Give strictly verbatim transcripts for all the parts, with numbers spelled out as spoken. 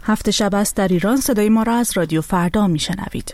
هفت شب است در ایران. صدای ما را از رادیو فردا میشنوید.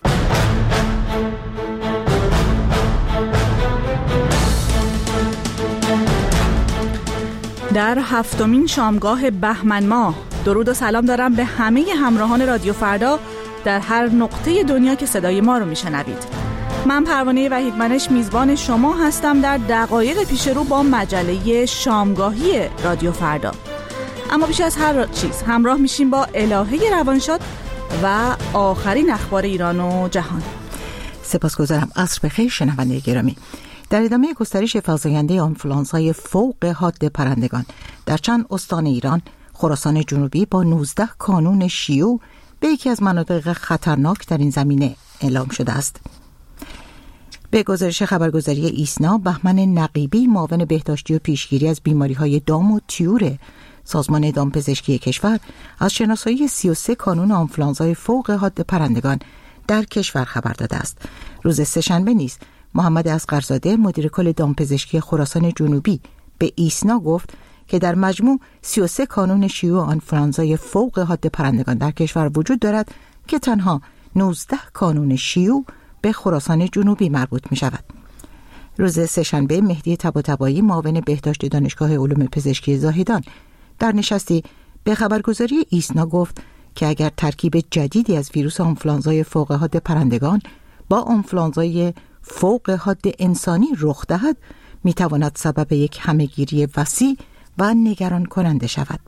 در هفتمین شامگاه بهمن ماه درود و سلام دارم به همه همراهان رادیو فردا در هر نقطه دنیا که صدای ما رو میشنوید. من پروانه وحیدمنش میزبان شما هستم در دقایق پیش رو با مجله شامگاهی رادیو فردا. اما بیش از هر چیز همراه میشیم با الهه روانشاد و آخرین اخبار ایران و جهان. سپاسگزارم. عصر بخیر شنونده گرامی. در ادامه گسترش فزاینده آنفولانزای فوق حاد پرندگان در چند استان ایران، خراسان جنوبی با نوزده کانون شیوع به یکی از مناطق خطرناک در این زمینه اعلام شده است. به گزارش خبرگزاری ایسنا، بهمن نقیبی معاون بهداشتی و پیشگیری از بیماری‌های دام و طیور سازمان دامپزشکی کشور از شناسایی سی و سه کانون آنفولانزای فوق حاد پرندگان در کشور خبر داده است. روز سه‌شنبه نیز محمد اصغرزاده مدیر کل دامپزشکی خراسان جنوبی به ایسنا گفت که در مجموع سی و سه کانون شیوع آنفولانزای فوق حاد پرندگان در کشور وجود دارد که تنها نوزده کانون شیوع به خراسان جنوبی مربوط می شود. روز سه‌شنبه مهدی طباطبایی معاون بهداشت دانشگاه علوم پزشکی زاهدان در نشستی به خبرگزاری ایسنا گفت که اگر ترکیب جدیدی از ویروس آنفولانزای فوق حاد پرندگان با آنفولانزای فوق حاد انسانی رخ دهد، می تواند سبب یک همهگیری وسیع و نگران کننده شود.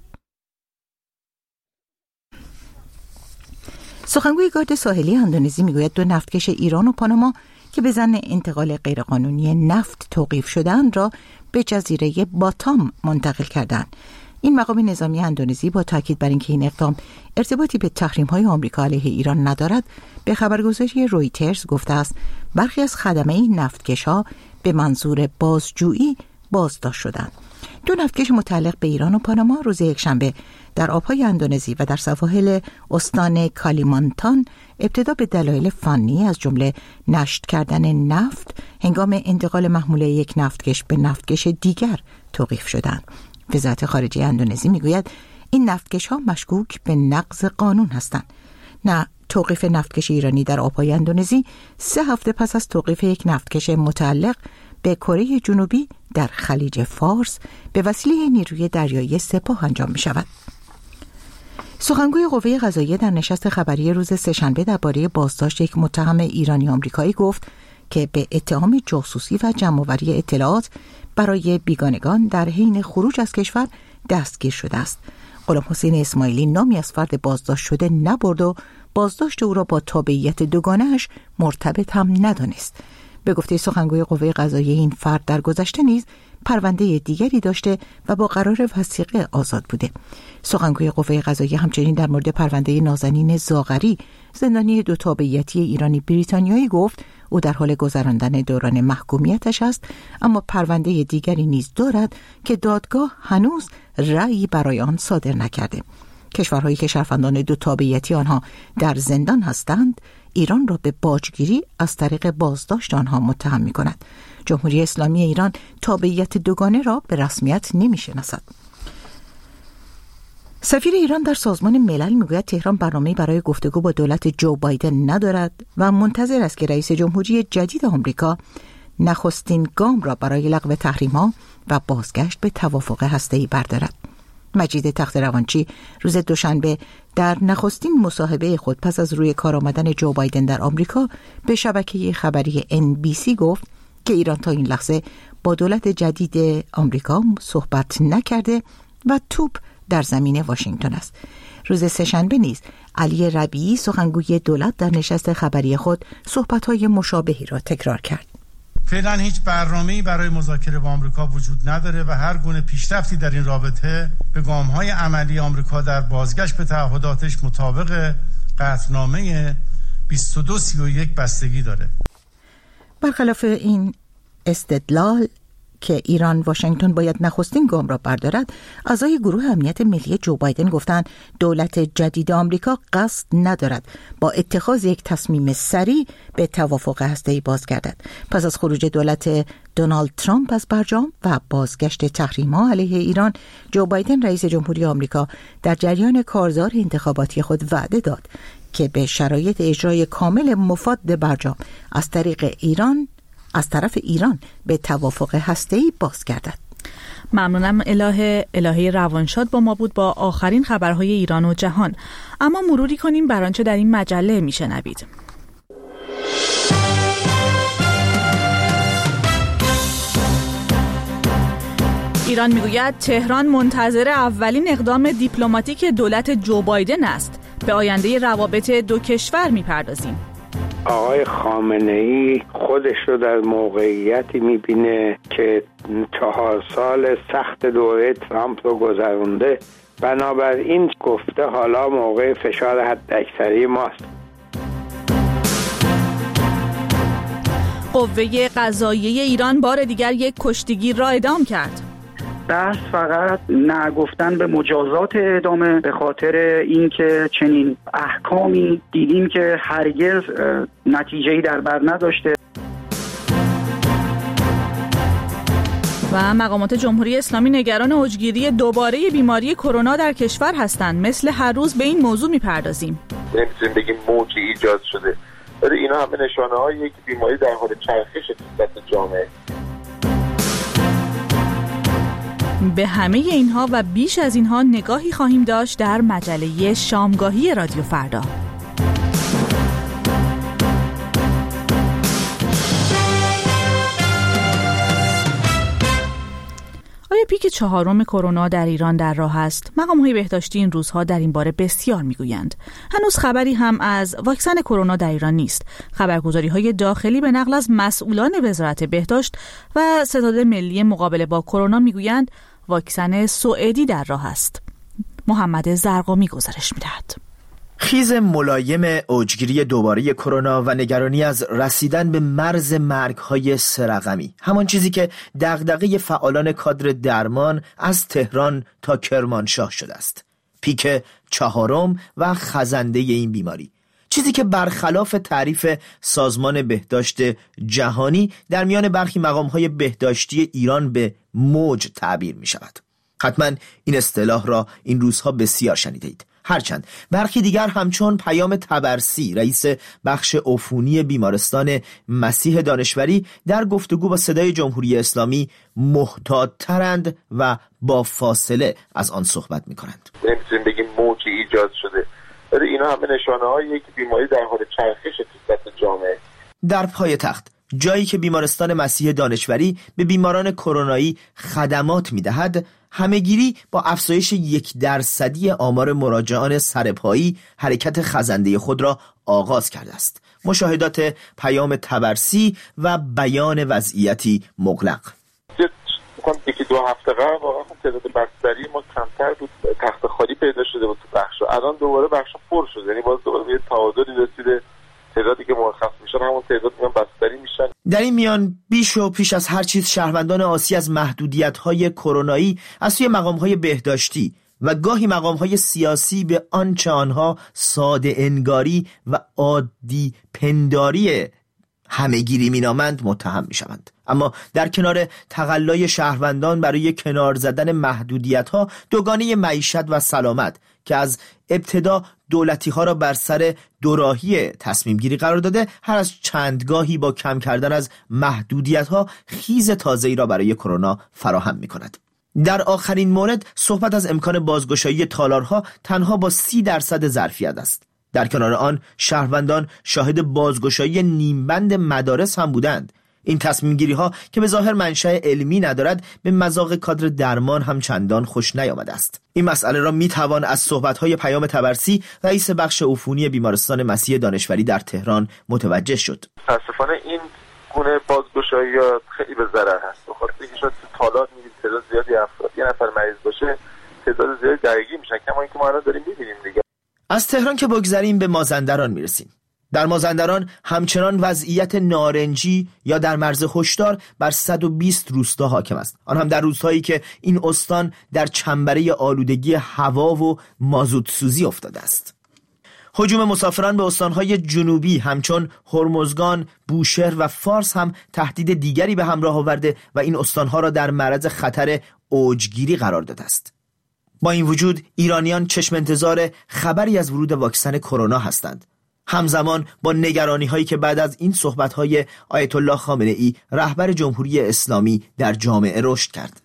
سخنگوی گارد ساحلی اندونزی میگوید دو نفتکش ایران و پاناما که به ظن انتقال غیرقانونی نفت توقیف شدند را به جزیره باتام منتقل کردند. این مقام نظامی اندونزی با تاکید بر اینکه این اقدام ارتباطی به تحریم‌های آمریکا علیه ایران ندارد، به خبرگزاری رویترز گفته است برخی از خدمه این نفتکش‌ها به منظور بازجویی بازداشت شدند. دو نفتکش متعلق به ایران و پاناما روز یکشنبه در آبهای اندونزی و در سواحل استان کالیمانتان ابتدا به دلایل فنی از جمله نشت کردن نفت هنگام انتقال محموله یک نفتکش به نفتکش دیگر توقیف شدند. وزارت خارجه اندونزی میگوید این نفتکش‌ها مشکوک به نقض قانون هستند. نه توقیف نفتکش ایرانی در آبهای اندونزی سه هفته پس از توقیف یک نفتکش متعلق به کره جنوبی در خلیج فارس به وسیله نیروی دریایی سپاه انجام می شود. سخنگوی قوه قضاییه در نشست خبری روز سه‌شنبه درباره بازداشت یک متهم ایرانی آمریکایی گفت که به اتهام جاسوسی و جمع‌آوری اطلاعات برای بیگانگان در حین خروج از کشور دستگیر شده است. غلام حسین اسماعیلی نامی از فرد بازداشت شده نبرد و بازداشت او را با تابعیت دوگانه‌اش مرتبط هم ندانست. به گفته سخنگوی قوه قضاییه این فرد در گذشته نیز پرونده دیگری داشته و با قرار وثیقه آزاد بوده. سخنگوی قوه قضاییه همچنین در مورد پرونده نازنین زاغری زندانی دو تابعیتی ایرانی بریتانیایی گفت او در حال گذراندن دوران محکومیتش است، اما پرونده دیگری نیز دارد که دادگاه هنوز رأیی برای آن صادر نکرده. کشورهایی که شهروندان دو تابعیتی آنها در زندان هستند ایران را به باجگیری از طریق بازداشت آنها متهم می کند. جمهوری اسلامی ایران تابعیت دوگانه را به رسمیت نمی شناسد. سفیر ایران در سازمان ملل میگوید تهران برنامه‌ای برای گفتگو با دولت جو بایدن ندارد و منتظر است که رئیس جمهوری جدید آمریکا نخستین گام را برای لغو تحریم‌ها و بازگشت به توافق هسته‌ای بردارد. مجید تخت‌روانچی روز دوشنبه در نخستین مصاحبه خود پس از روی کار آمدن جو بایدن در آمریکا به شبکه خبری ان بی سی گفت که ایران تا این لحظه با دولت جدید آمریکا صحبت نکرده و توپ در زمین واشنگتن است. روز سه‌شنبه نیز علی ربیعی سخنگوی دولت در نشست خبری خود صحبت‌های مشابهی را تکرار کرد. فعلا هیچ برنامه‌ای برای مذاکره با آمریکا وجود نداره و هر گونه پیشرفتی در این رابطه به گام‌های عملی آمریکا در بازگشت به تعهداتش مطابق قطعنامه بیست و دو سی و یک بستگی داره. برخلاف این استدلال که ایران واشنگتن باید نخستین گام را بردارد، اعضای گروه امنیت ملی جو بایدن گفتند دولت جدید آمریکا قصد ندارد با اتخاذ یک تصمیم سریع به توافق هسته‌ای بازگردد. پس از خروج دولت دونالد ترامپ از برجام و بازگشت تحریم‌ها علیه ایران، جو بایدن رئیس جمهوری آمریکا در جریان کارزار انتخاباتی خود وعده داد که به شرایط اجرای کامل مفاد برجام از طریق ایران از طرف ایران به توافق هسته‌ای بازگردد. ممنونم. الهه الهه روانشاد با ما بود با آخرین خبرهای ایران و جهان. اما مروری کنیم بر آنچه در این مجله میشنوید. ایران میگوید تهران منتظر اولین اقدام دیپلماتیک دولت جو بایدن است. به آینده روابط دو کشور میپردازیم. آقای خامنه‌ای خودش رو در موقعیتی میبینه که چهار سال سخت دوره ترامپ رو گذرونده، بنابراین گفته حالا موقع فشار حداکثری ماست. قوه قضاییه ایران بار دیگر یک کشتیگیر را اعدام کرد. بحث فقط نگفتن به مجازات اعدامه، به خاطر اینکه چنین احکامی دیدیم که هرگز نتیجه‌ای در بر نداشته. و مقامات جمهوری اسلامی نگران اوجگیری دوباره بیماری کرونا در کشور هستند. مثل هر روز به این موضوع میپردازیم. نمیتونیم بگیم موجی ایجاد شده، ولی اینا همه نشانه‌هاییه که بیماری در حال چرخش توسط جامعه. به همه اینها و بیش از اینها نگاهی خواهیم داشت در مجله شامگاهی رادیو فردا. آیا پیک چهارم کرونا در ایران در راه است؟ مقام‌های بهداشتی این روزها در این باره بسیار میگویند. هنوز خبری هم از واکسن کرونا در ایران نیست. خبرگزاری‌های داخلی به نقل از مسئولان وزارت بهداشت و ستاد ملی مقابله با کرونا میگویند واکسن سوئدی در راه است. محمد زرقامی گزارش می‌دهد. خیز ملایم اوجگیری دوباره کرونا و نگرانی از رسیدن به مرز مرگ‌های سه رقمی، همان چیزی که دغدغه فعالان کادر درمان از تهران تا کرمانشاه شده است. پیک چهارم و خزنده این بیماری، چیزی که برخلاف تعریف سازمان بهداشت جهانی در میان برخی مقام‌های بهداشتی ایران به موج تعبیر می‌شود. حتما این اصطلاح را این روزها بسیار شنیدید. هرچند برخی دیگر همچون پیام طبرسی، رئیس بخش عفونی بیمارستان مسیح دانشوری، در گفتگو با صدای جمهوری اسلامی محتاط‌ترند و با فاصله از آن صحبت می‌کنند. نمی‌تونیم بگیم موجی ایجاد شده، ولی اینا همه نشانه‌هاییه که بیماری در حال چرخش توسط جامعه. در پای تخت، جایی که بیمارستان مسیح دانشوری به بیماران کرونایی خدمات می‌دهد، همه‌گیری با افزایش یک درصدی آمار مراجعان سرپایی حرکت خزنده خود را آغاز کرده است. مشاهدات پیام طبرسی و بیان وضعیتی مغلق. یکی دو هفته قبل واقعا تعداد بستری ما کمتر بود، تخت خالی پیدا شده بود تو بخش. الان دوباره بخش پر شده، یعنی باز دوباره به تعادلی رسیده. تعدادی که مرخص میشن همون تعداد میان بستری میشن. در این میان بیش و پیش از هر چیز شهروندان آسی از محدودیت‌های کرونایی از سوی مقام‌های بهداشتی و گاهی مقام‌های سیاسی به آنچه آنها ساده انگاری و عادی پنداری همه‌گیری مینامند متهم میشوند. اما در کنار تقلای شهروندان برای کنار زدن محدودیت‌ها، دوگانه معیشت و سلامت که از ابتدا دولتی ها را بر سر دوراهی تصمیم گیری قرار داده، هر از چندگاهی با کم کردن از محدودیت ها خیز تازه‌ای را برای کرونا فراهم می کند. در آخرین مورد صحبت از امکان بازگشایی تالارها تنها با سی درصد ظرفیت است. در کنار آن شهروندان شاهد بازگشایی نیمبند مدارس هم بودند. این تصمیم گیری ها که به ظاهر منشأ علمی ندارد، به مذاق کادر درمان هم چندان خوش نیامده است. این مسئله را می توان از صحبت های پیام طبرسی، رئیس بخش عفونی بیمارستان مسیح دانشوری در تهران متوجه شد. متاسفانه این گونه بازگشایی ها خیلی به ضرر هست. بخاطر اینکه شاید تالار می‌بینید تعداد زیادی افراد، یه نفر مریض باشه تعداد زیادی درگیر میشن، کما اینکه ما الان داریم می‌بینیم دیگه. از تهران که بگذریم به مازندران میرسیم. در مازندران همچنان وضعیت نارنجی یا در مرز هشدار بر صد و بیست روستا حاکم است، آن هم در روزهایی که این استان در چنبره آلودگی هوا و مازوت سوزی افتاده است. هجوم مسافران به استانهای جنوبی همچون هرمزگان، بوشهر و فارس هم تهدید دیگری به همراه آورده و این استانها را در معرض خطر اوجگیری قرار داده است. با این وجود ایرانیان چشم انتظار خبری از ورود واکسن کرونا هستند، همزمان با نگرانی هایی که بعد از این صحبت های آیت الله خامنه ای رهبر جمهوری اسلامی در جامعه رشد کرد.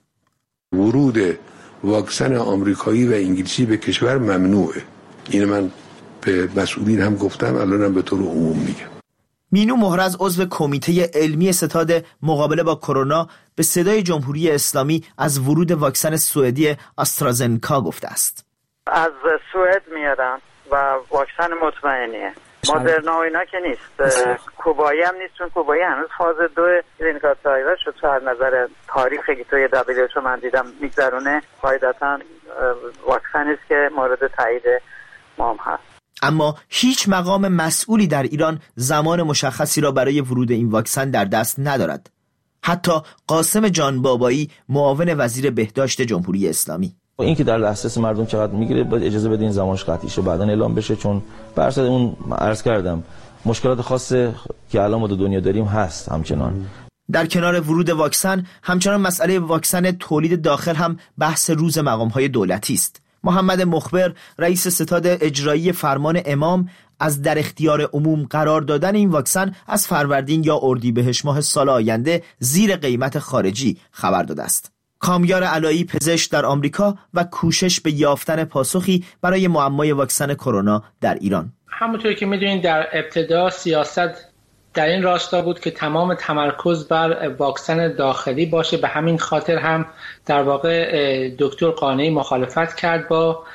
ورود واکسن آمریکایی و انگلیسی به کشور ممنوعه. این من به مسئولین هم گفتم، الانم به طور عموم میگم. مینو مهرز عضو کمیته علمی ستاد مقابله با کرونا به صدای جمهوری اسلامی از ورود واکسن سوئدی آسترازنکا گفته است. از سوئد میارن و واکسن مطمئنیه. مدرنا و اینا که نیست. کوبایی هم نیست، چون کوبایی هنوز فاز دو کلینیکال ترایل شد. تو از نظر تاریخی که توی دبلیو اچ او من دیدم میگذرونه، قاعدتا واکسنی است که مورد تایید ما هم هست. اما هیچ مقام مسئولی در ایران زمان مشخصی را برای ورود این واکسن در دست ندارد. حتی قاسم جان بابایی، معاون وزیر بهداشت جمهوری اسلامی. این که در دسترس مردم چقدر میگیره باید اجازه بدین زمانش قطعی شه، بعداً اعلام بشه، چون برصد اون عرض کردم مشکلات خاصی که الان ما در دنیا داریم هست همچنان. در کنار ورود واکسن همچنان مسئله واکسن تولید داخل هم بحث روز مقام‌های دولتی است. محمد مخبر، رئیس ستاد اجرایی فرمان امام، از در اختیار عموم قرار دادن این واکسن از فروردین یا اردیبهشت ماه سال آینده زیر قیمت خارجی خبر داده است. کامیار علایی، پزشک در آمریکا و کوشش به یافتن پاسخی برای معمای واکسن کرونا در ایران. همونطور که میدونید در ابتدا سیاست در این راستا بود که تمام تمرکز بر واکسن داخلی باشه. به همین خاطر هم در واقع دکتر قانعی مخالفت کرد با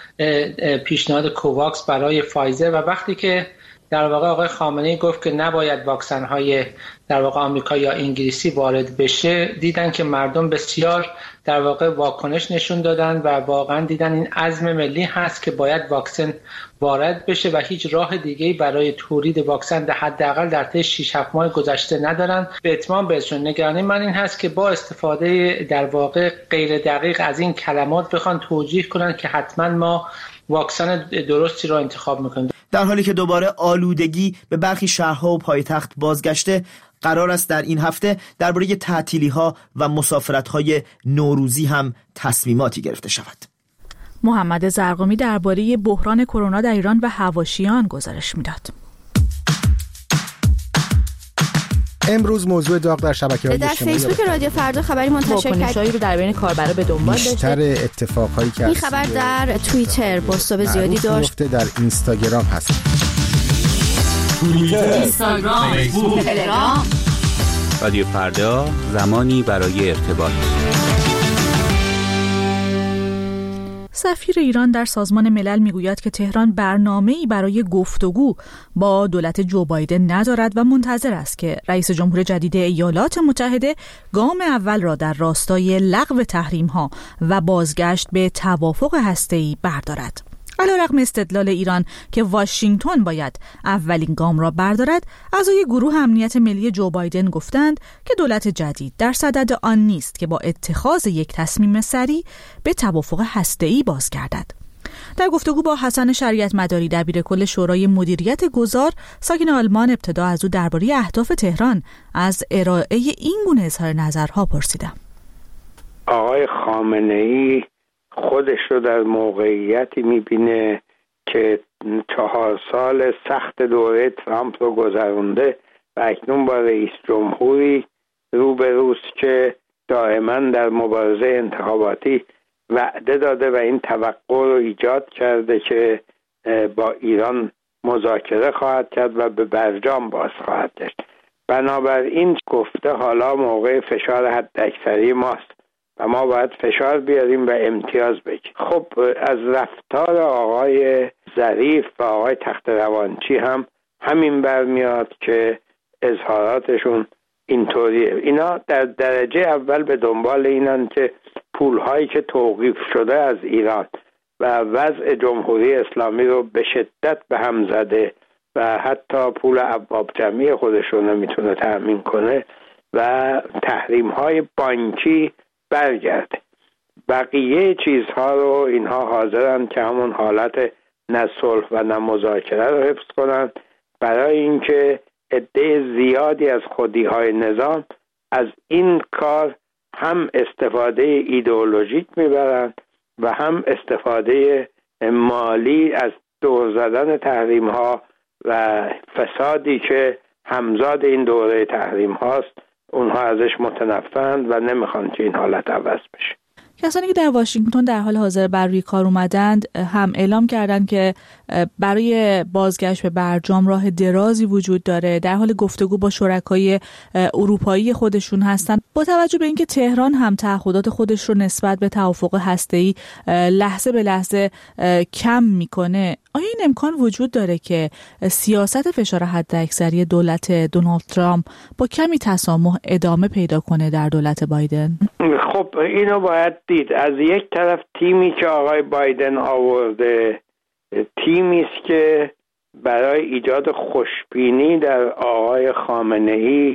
پیشنهاد کوواکس برای فایزر، و وقتی که در واقع آقای خامنه‌ای گفت که نباید واکسن‌های در واقع آمریکا یا انگلیسی وارد بشه، دیدن که مردم بسیار در واقع واکنش نشون دادن و واقعا دیدن این عزم ملی هست که باید واکسن وارد بشه و هیچ راه دیگه‌ای برای تولید واکسن در حداقل در طی شش هفت ماه گذشته ندارن. به اتمام برسون. نگرانی من این هست که با استفاده در واقع غیر دقیق از این کلمات بخوان توجیه کنن که حتما ما واکسن درستی را انتخاب میکنیم. در حالی که دوباره آلودگی به برخی شهرها و پایتخت بازگشته، قرار است در این هفته درباره تعطیلی‌ها و مسافرت‌های نوروزی هم تصمیماتی گرفته شود. محمد زرقامی درباره بحران کرونا در ایران و حواشیان گزارش میداد. امروز موضوع داغ در شبکه‌های اجتماعی در فیسبوک رادیو فردا خبری منتشر کرد واکنش‌هایی رو در بین کاربرا به دنبال داشته. بیشتر اتفاقایی که این خبر در توییتر بازتاب زیادی داشت. در اینستاگرام هست. توییتر، اینستاگرام، فیسبوک، تلگرام. رادیو فردا، زمانی برای ارتباط. سفیر ایران در سازمان ملل میگوید که تهران برنامه‌ای برای گفتگو با دولت جو بایدن ندارد و منتظر است که رئیس جمهور جدید ایالات متحده گام اول را در راستای لغو تحریم‌ها و بازگشت به توافق هسته‌ای بردارد. علیرغم استدلال ایران که واشنگتن باید اولین گام را بردارد، اعضای گروه امنیت ملی جو بایدن گفتند که دولت جدید در صدد آن نیست که با اتخاذ یک تصمیم سریع به توافق هسته‌ای بازگردد. در گفتگو با حسن شریعت مداری، دبیر کل شورای مدیریت گذار ساکن آلمان، ابتدا از او درباره اهداف تهران از ارائه این گونه اظهار نظرها پرسیدم. آقای خامنه‌ای خودش رو در موقعیتی میبینه که چهار سال سخت دوره ترامپ رو گذرونده و اکنون با رئیس جمهوری روبروست که دائما در مبارزه انتخاباتی وعده داده و این توقع رو ایجاد کرده که با ایران مذاکره خواهد کرد و به برجام باز خواهد کرد. بنابراین گفته حالا موقع فشار حداکثری ماست و ما باید فشار بیاریم و امتیاز بگیریم. خب از رفتار آقای ظریف و آقای تخت روانچی هم همین برمیاد که اظهاراتشون اینطوریه. اینا در درجه اول به دنبال اینن که پولهایی که توقیف شده از ایران و وضع جمهوری اسلامی رو به شدت به هم زده و حتی پول ابواب جمعی خودش رو نمیتونه تأمین کنه و تحریم های بانکی برگرده. بقیه چیزها رو اینها حاضرن که همون حالت نه صلح و نه مذاکره رو حفظ کنن برای اینکه عده زیادی از خودی های نظام از این کار هم استفاده ایدئولوژیک میبرن و هم استفاده مالی از دور زدن تحریم ها و فسادی که همزاد این دوره تحریم هاست. اونها ازش متنفرند و نمیخوان که این حالت عوض بشه. کسانی که در واشنگتن در حال حاضر بر روی کار اومدند هم اعلام کردند که برای بازگشت به برجام راه درازی وجود داره، در حال گفتگو با شرکای اروپایی خودشون هستند. با توجه به اینکه تهران هم تعهدات خودش رو نسبت به توافق هسته‌ای لحظه به لحظه کم میکنه، آیا این امکان وجود داره که سیاست فشار حداکثری دولت دونالد ترامپ با کمی تسامح ادامه پیدا کنه در دولت بایدن؟ خب اینو باید دید. از یک طرف تیمی که آقای بایدن آورده تیمی است که برای ایجاد خوشبینی در آقای خامنه‌ای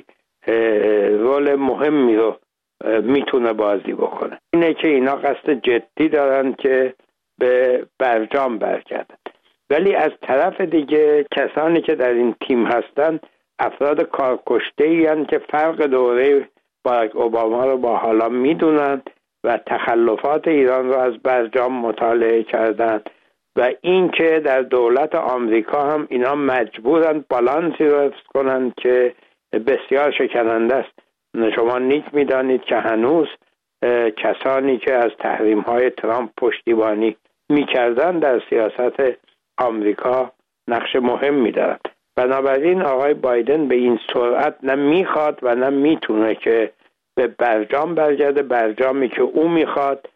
رول مهمی رو میتونه بازی بکنه. اینه که اینا قصد جدی دارن که به برجام برگردن. ولی از طرف دیگه کسانی که در این تیم هستن افراد کارکشته‌ای هستند که فرق دوره باراک اوباما رو با حالا میدونن و تخلفات ایران رو از برجام مطالعه کردن و این که در دولت آمریکا هم اینا مجبورن بالانسی رو حفظ کنن که بسیار شکننده است. شما نیک میدانید که هنوز کسانی که از تحریم‌های ترامپ پشتیبانی میکردن در سیاست آمریکا نقش مهمی دارن. بنابراین آقای بایدن به این سرعت نه میخواد و نه میتونه که به برجام برگرده. برجامی که او میخواد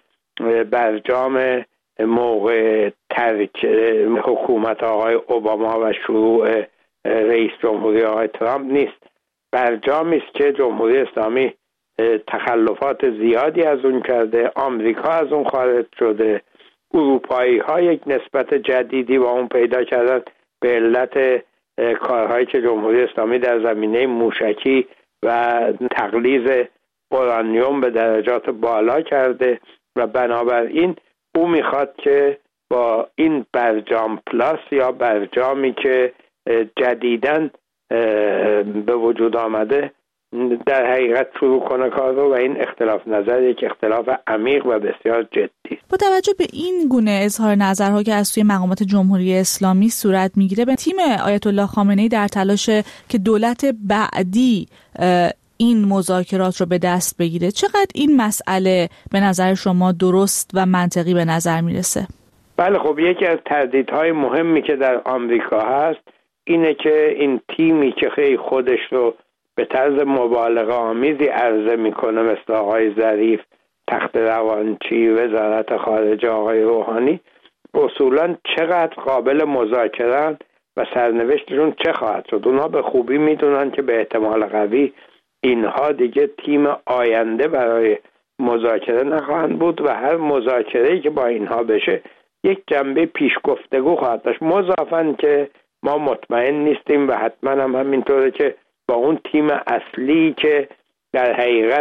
برجام موقع ترک حکومت آقای اوباما و شروع رئیس جمهوری آقای ترامپ نیست. برجامی است که جمهوری اسلامی تخلفات زیادی از اون کرده، آمریکا از اون خارج شده، اروپایی ها یک نسبت جدیدی با اون پیدا کردن به علت کارهایی که جمهوری اسلامی در زمینه موشکی و تقلیظ اورانیوم به درجات بالا کرده و بنابراین او میخواد که با این برجام پلاس یا برجامی که جدیداً به وجود آمده در حقیقت شروع کنه کار رو و این اختلاف نظر یک اختلاف عمیق و بسیار جدی. با توجه به این گونه اظهار نظرها که از سوی مقامات جمهوری اسلامی صورت میگیره، به تیم آیت الله خامنه‌ای در تلاش که دولت بعدی این مذاکرات رو به دست بگیره، چقدر این مسئله به نظر شما درست و منطقی به نظر میرسه؟ بله خب یکی از تردیدهای مهمی که در آمریکا هست اینه که این تیمی که خیلی خودش رو به طرز مبالغه آمیزی عرضه میکنه مثل آقای ظریف، تخت روانچی، وزارت خارجه آقای روحانی، اصولا چقدر قابل مذاکره و سرنوشتشون چه خواهد شد. اونها به خوبی میدونن که به احتمال قوی اینها دیگه تیم آینده برای مذاکره نخواهند بود و هر مذاکره‌ای که با اینها بشه یک جنبه پیش گفتگو خواهد داشت. مضافاً که ما مطمئن نیستیم و حتما هم همینطوره که با اون تیم اصلی که در حقیقت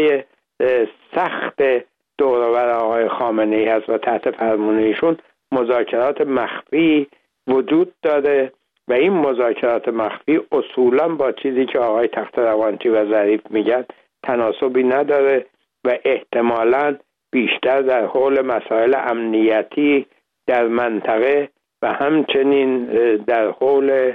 سخت دورور آقای خامنه‌ای هست و تحت فرمان ایشون مذاکرات مخفی وجود داره و این مذاکرات مخفی اصولا با چیزی که آقای تخت روانچی و ظریف میگن تناسبی نداره و احتمالاً بیشتر در حول مسائل امنیتی در منطقه و همچنین در حول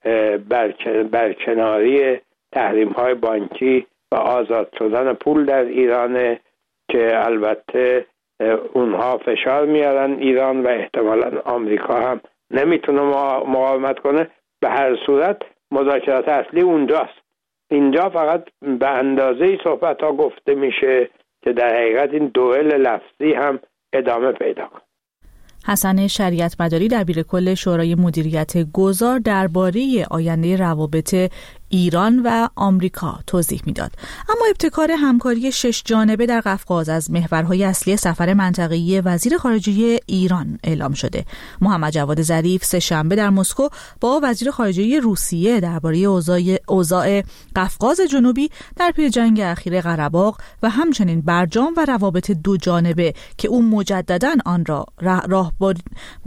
برکناری تحریم‌های بانکی و آزاد شدن پول در ایران که البته اونها فشار میارن ایران و احتمالاً آمریکا هم نمیتونه مقاومت کنه. به هر صورت مذاکرات اصلی اونجاست. اینجا فقط به اندازه‌ای صحبت ها گفته میشه که در حقیقت این دوئل لفظی هم ادامه پیدا کنه. حسن شریعت مداری دبیر کل شورای مدیریت گذار درباره آینده روابط ایران و آمریکا توضیح میداد. اما ابتکار همکاری شش جانبه در قفقاز از محورهای اصلی سفر منطقه‌ای وزیر خارجه ایران اعلام شده. محمد جواد ظریف سه شنبه در مسکو با وزیر خارجه روسیه درباره اوضاع اوضاع قفقاز جنوبی در پی جنگ اخیر قره‌باغ و همچنین برجام و روابط دو جانبه که او مجدداً آن را راهبرد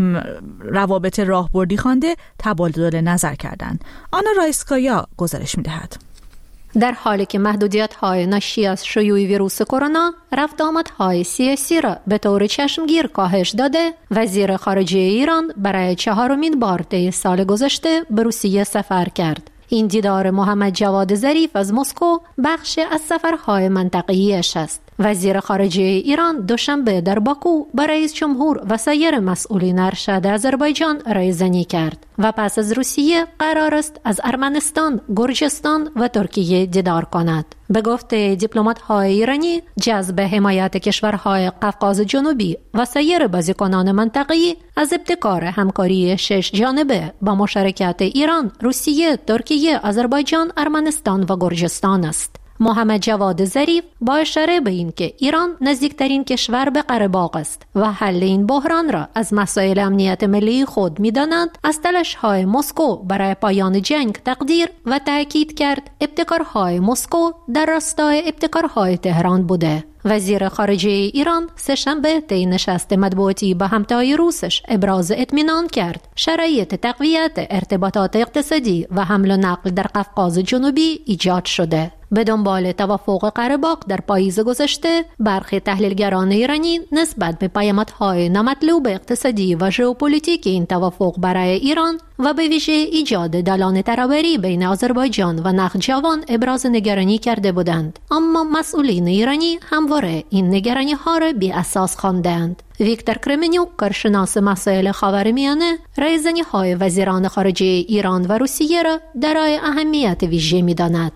روابط راهبردی خوانده تبادل نظر کردند. آنا رایسکایا گزارش می‌دهد. در حالی که محدودیت‌های ناشی از شیوع ویروس کرونا رفت آمدهای سیاسی را به طور چشمگیر کاهش داده، وزیر خارجه ایران برای چهارمین بار طی سال گذشته به روسیه سفر کرد. این دیدار محمد جواد ظریف از مسکو بخش از سفرهای منطقه‌ایش است. وزیر خارجه ایران دوشنبه در باکو با رئیس جمهور و سایر مسئولین ارشد آذربایجان رایزنی کرد و پس از روسیه قرار است از ارمنستان، گرجستان و ترکیه دیدار کند. به گفته دیپلمات‌های ایرانی، جذب حمایت کشورهای قفقاز جنوبی و سایر بازیکنان منطقه‌ای از ابتکار همکاری شش جانبه با مشارکت ایران، روسیه، ترکیه، آذربایجان، ارمنستان و گرجستان است. محمد جواد ظریف با اشاره به این که ایران نزدیکترین کشور به قره‌باغ است و حل این بحران را از مسائل امنیت ملی خود می‌داند، از تلاش‌های مسکو برای پایان جنگ تقدیر و تأکید کرد ابتکارهای مسکو در راستای ابتکارهای تهران بوده. وزیر خارجه ایران سه‌شنبه طی نشست مطبوعاتی با همتای روسش ابراز اطمینان کرد شرایط تقویت ارتباطات اقتصادی و حمل و نقل در قفقاز جنوبی ایجاد شده. به دنبال توافق قره‌باغ در پاییز گذشته، برخی تحلیلگران ایرانی نسبت به پیامدهای نامطلوب اقتصادی و ژئوپلیتیک این توافق برای ایران و به ویژه ایجاد دالان ترابری بین آذربایجان و نخجوان ابراز نگرانی کرده بودند. اما مسئولین ایرانی همواره این نگرانی ها را بی اساس خواندند. ویکتور کرمنیوک، کارشناس مسائل خاورمیانه، رایزنی های وزیران خارجه ایران و روسیه را دارای اهمیت ویژه می‌داند.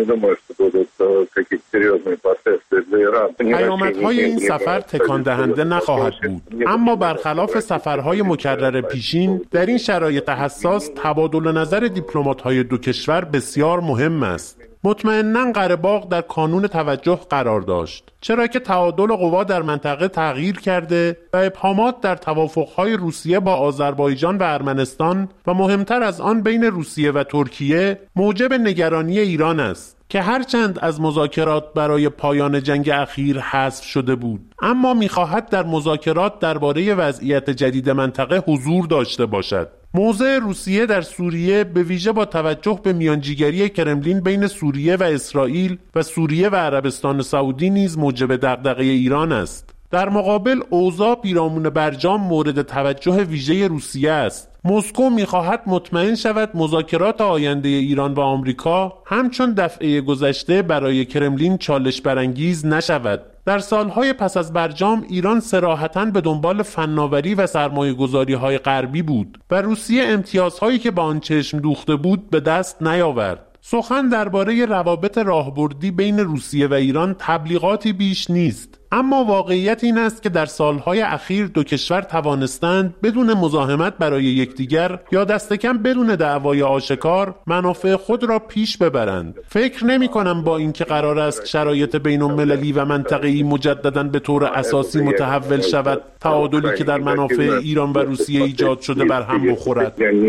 پیامدهای این سفر تکان دهنده نخواهد بود، اما برخلاف سفرهای مکرر پیشین، در این شرایط حساس تبادل نظر دیپلمات‌های دو کشور بسیار مهم است. مطمئناً قره‌باغ در کانون توجه قرار داشت، چرا که تعادل قوا در منطقه تغییر کرده و ابهامات در توافق‌های روسیه با آذربایجان و ارمنستان و مهمتر از آن بین روسیه و ترکیه موجب نگرانی ایران است که هرچند از مذاکرات برای پایان جنگ اخیر حذف شده بود، اما می‌خواهد در مذاکرات درباره وضعیت جدید منطقه حضور داشته باشد. موضع روسیه در سوریه به ویژه با توجه به میانجیگری کرملین بین سوریه و اسرائیل و سوریه و عربستان سعودی نیز موجب دغدغه ایران است. در مقابل اوضاع پیرامون برجام مورد توجه ویژه روسیه است. مسکو می‌خواهد مطمئن شود مذاکرات آینده ایران و آمریکا همچون دفعه گذشته برای کرملین چالش برانگیز نشود. در سالهای پس از برجام ایران صراحتاً به دنبال فناوری و سرمایه‌گذاری‌های غربی بود و روسیه امتیازهایی که با آن چشم دوخته بود به دست نیاورد. سخن درباره روابط راهبردی بین روسیه و ایران تبلیغاتی بیش نیست، اما واقعیت این است که در سالهای اخیر دو کشور توانستند بدون مزاحمت برای یکدیگر یا دست کم بدون دعوای آشکار منافع خود را پیش ببرند. فکر نمی کنم با اینکه قرار است شرایط بین المللی و منطقه‌ای مجدداً به طور اساسی متحول شود، تعادلی که در منافع ایران و روسیه ایجاد شده بر هم بخورد.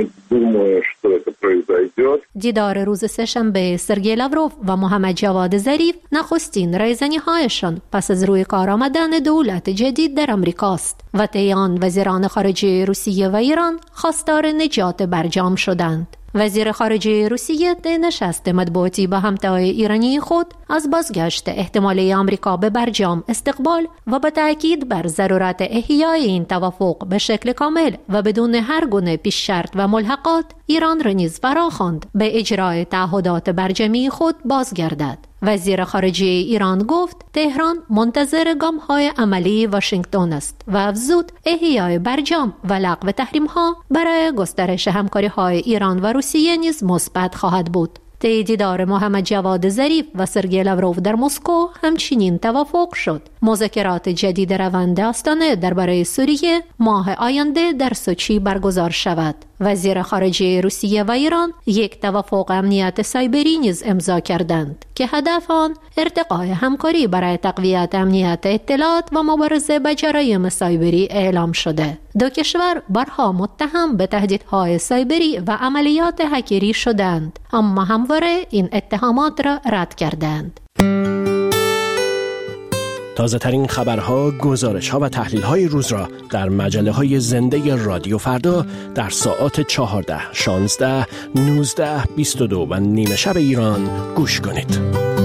دیدار روز سه‌شنبه سرگئی لاوروف و محمد جواد ظریف نخستین رایزنی‌هایشان پس از روی کار آمدن دولت جدید در امریکاست و طی آن وزیران خارجه روسیه و ایران خواستار نجات برجام شدند. وزیر خارجه روسیه در نشست مطبوعاتی با همتای ایرانی خود از بازگشت احتمالی آمریکا به برجام استقبال و با تأکید بر ضرورت احیای این توافق به شکل کامل و بدون هر گونه پیش شرط و ملحقات ایران را نیز فراخواند به اجرای تعهدات برجامی خود بازگردد. وزیر خارجه ایران گفت تهران منتظر گام‌های عملی واشنگتن است و افزود احیای برجام و لغو تحریم‌ها برای گسترش همکاری‌های ایران و روسیه نیز مثبت خواهد بود. طی دیدار محمد جواد ظریف و سرگئی لاوروف در مسکو همچنین توافق شد مذاکرات جدید روند آستانه درباره سوریه ماه آینده در سوچی برگزار شود. وزیر خارجه روسیه و ایران یک توافق امنیت سایبری نیز امضا کردند که هدف آن ارتقای همکاری برای تقویت امنیت اطلاعات و مبارزه با جرایم سایبری اعلام شده. دو کشور بارها متهم به تهدیدهای سایبری و عملیات هکری شدند، اما همواره این اتهامات را رد کردند. تازه ترین خبرها، گزارش‌ها و تحلیل‌های روز را در مجله‌های زنده رادیو فردا در ساعات چهارده، شانزده، نوزده، بیست و دو و نیمه شب ایران گوش کنید.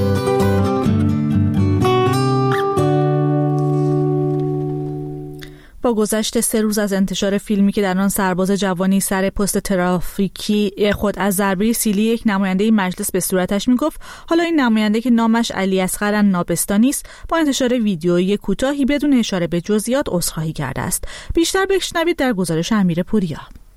با گذشت سه روز از انتشار فیلمی که در آن سرباز جوانی سر پست ترافیکی خود از ضربه سیلی یک نماینده مجلس به صورتش میگفت، حالا این نماینده که نامش علی اصغر نابستانی است با انتشار ویدیویی کوتاهی بدون اشاره به جزئیات عذرخواهی کرده است. بیشتر بشنوید در گزارش امیر پوریا.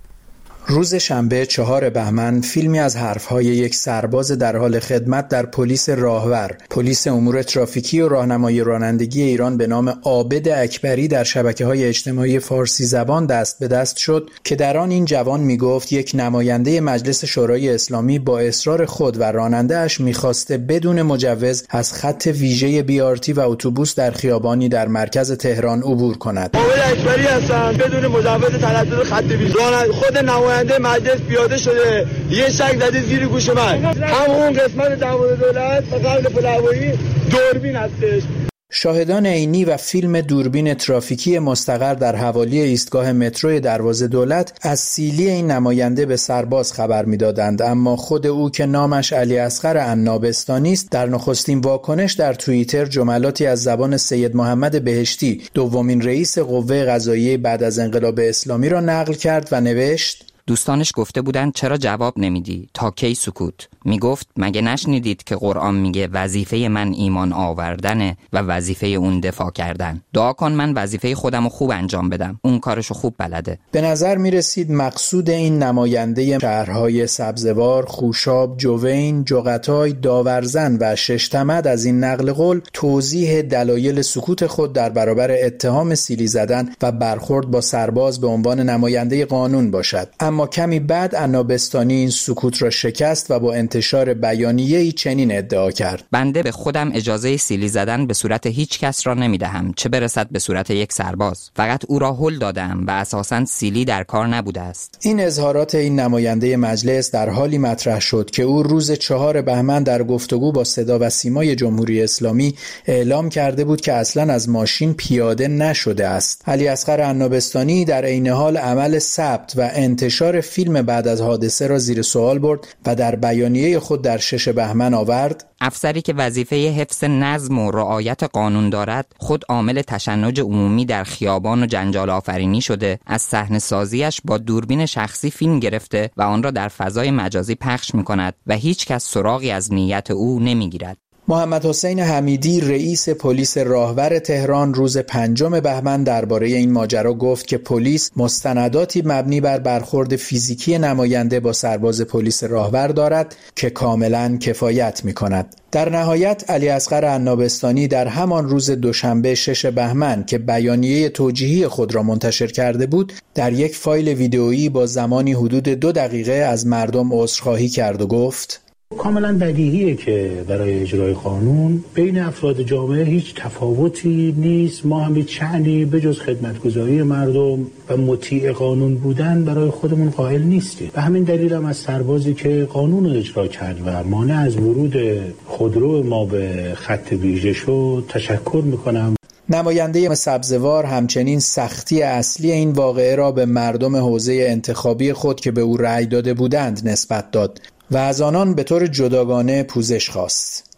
روز شنبه چهار بهمن فیلمی از حرفهای یک سرباز در حال خدمت در پلیس راهور، پلیس امور ترافیکی و راهنمایی رانندگی ایران به نام عابد اکبری در شبکه‌های اجتماعی فارسی زبان دست به دست شد که در آن این جوان میگفت یک نماینده مجلس شورای اسلامی با اصرار خود و راننده‌اش می‌خواسته بدون مجوز از خط ویژه بی آر تی و اتوبوس در خیابانی در مرکز تهران عبور کند. عابد اکبری هستن، بدون مجوز تردد خط ویژه خود نماینده مجلس پیاده شده، یه شک زده زیر گوش من، همون قسمت دعوت دولت و قبل پلوایی دوربین هستش. شاهدان عینی و فیلم دوربین ترافیکی مستقر در حوالی ایستگاه مترو دروازه دولت از سیلی این نماینده به سرباز خبر می‌دادند، اما خود او که نامش علی اصغر عنابستانی است در نخستین واکنش در توییتر جملاتی از زبان سید محمد بهشتی، دومین رئیس قوه قضاییه بعد از انقلاب اسلامی را نقل کرد و نوشت: دوستانش گفته بودن چرا جواب نمیدی؟ تا کی سکوت؟ میگفت مگه نشنیدید که قرآن میگه وظیفه من ایمان آوردنه و وظیفه اون دفاع کردن. دعا کن من وظیفه خودمو خوب انجام بدم. اون کارشو خوب بلده. به نظر میرسید مقصود این نماینده شهرهای سبزوار، خوشاب، جوین، جغتای، داورزن و ششتمد از این نقل قول توضیح دلایل سکوت خود در برابر اتهام سیلی زدن و برخورد با سرباز به عنوان نماینده قانون باشد. اما کمی بعد عنابستانی این سکوت را شکست و با انتشار بیانیه‌ای چنین ادعا کرد: بنده به خودم اجازه سیلی زدن به صورت هیچ کس را نمیدهم، چه برسد به صورت یک سرباز. فقط او را هل دادم و اساساً سیلی در کار نبوده است. این اظهارات این نماینده مجلس در حالی مطرح شد که او روز چهار بهمن در گفتگو با صدا و سیمای جمهوری اسلامی اعلام کرده بود که اصلاً از ماشین پیاده نشده است. علی اصغر عنابستانی در عین حال عمل ثبت و انتشار فیلم بعد از حادثه را زیر سوال برد و در بیانیه خود در شش بهمن آورد: افسری که وظیفه حفظ نظم و رعایت قانون دارد خود عامل تشنج عمومی در خیابان و جنجال آفرینی شده، از صحنه سازیش با دوربین شخصی فیلم گرفته و آن را در فضای مجازی پخش می کند و هیچ کس سراغی از نیت او نمی گیرد. محمد حسین حمیدی رئیس پلیس راهور تهران روز پنجم بهمن درباره این ماجرا گفت که پلیس مستنداتی مبنی بر برخورد فیزیکی نماینده با سرباز پلیس راهور دارد که کاملا کفایت می‌کند. در نهایت علی اصغر عنابستانی در همان روز دوشنبه شش بهمن که بیانیه توجیهی خود را منتشر کرده بود، در یک فایل ویدئویی با زمانی حدود دو دقیقه از مردم عذرخواهی کرد و گفت: کاملا بدیهیه که برای اجرای قانون بین افراد جامعه هیچ تفاوتی نیست. ما هم هیچ شأنی به جز خدمتگزاری مردم و مطیع قانون بودن برای خودمون قائل نیستیم. به همین دلیل هم از سربازی که قانون رو اجرا کرد و مانع از ورود خودرو ما به خط ویژه شد تشکر میکنم. نماینده سبزوار همچنین سختی اصلی این واقعه را به مردم حوزه انتخابی خود که به او رأی داده بودند نسبت داد و از آنان به طور جداگانه پوزش خواست.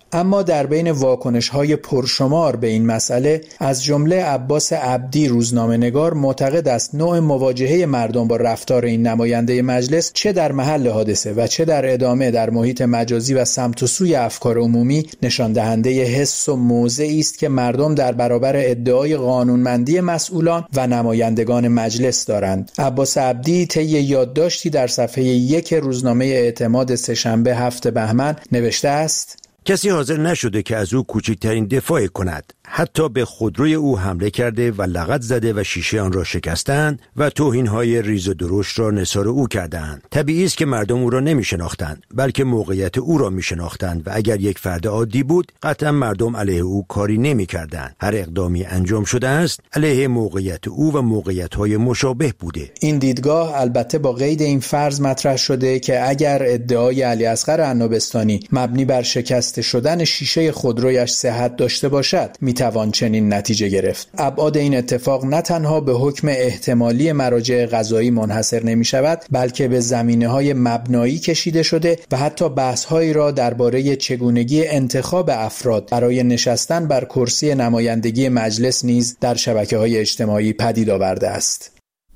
اما در بین واکنش‌های پرشمار به این مسئله از جمله عباس عبدی روزنامه‌نگار معتقد است نوع مواجهه مردم با رفتار این نماینده مجلس چه در محل حادثه و چه در ادامه در محیط مجازی و سمت و سوی افکار عمومی نشان دهنده حس و موضعی است که مردم در برابر ادعای قانونمندی مسئولان و نمایندگان مجلس دارند. عباس عبدی طی یادداشتی در صفحه یک روزنامه اعتماد سه‌شنبه هفت بهمن نوشته است: کسی حاضر نشده که از او کوچکترین دفاع کند. حتی به خودروی او حمله کرده و لغت زده و شیشه آن را شکستند و توهین‌های ریز و درشت را نثار او کردند. طبیعی است که مردم او را نمی‌شناختند، بلکه موقعیت او را می‌شناختند و اگر یک فرد عادی بود، قطعا مردم علیه او کاری نمی‌کردند. هر اقدامی انجام شده است علیه موقعیت او و موقعیت‌های مشابه بوده. این دیدگاه البته با قید این فرض مطرح شده که اگر ادعای علیاصغر عنابستانی مبنی بر شکست شدن شیشه خودرویش صحت داشته باشد، میتوان چنین نتیجه گرفت. ابعاد این اتفاق نه تنها به حکم احتمالی مراجع قضایی منحصر نمی شود، بلکه به زمینه‌های مبنایی کشیده شده و حتی بحث‌هایی را درباره چگونگی انتخاب افراد برای نشستن بر کرسی نمایندگی مجلس نیز در شبکه‌های اجتماعی پدید آورده است.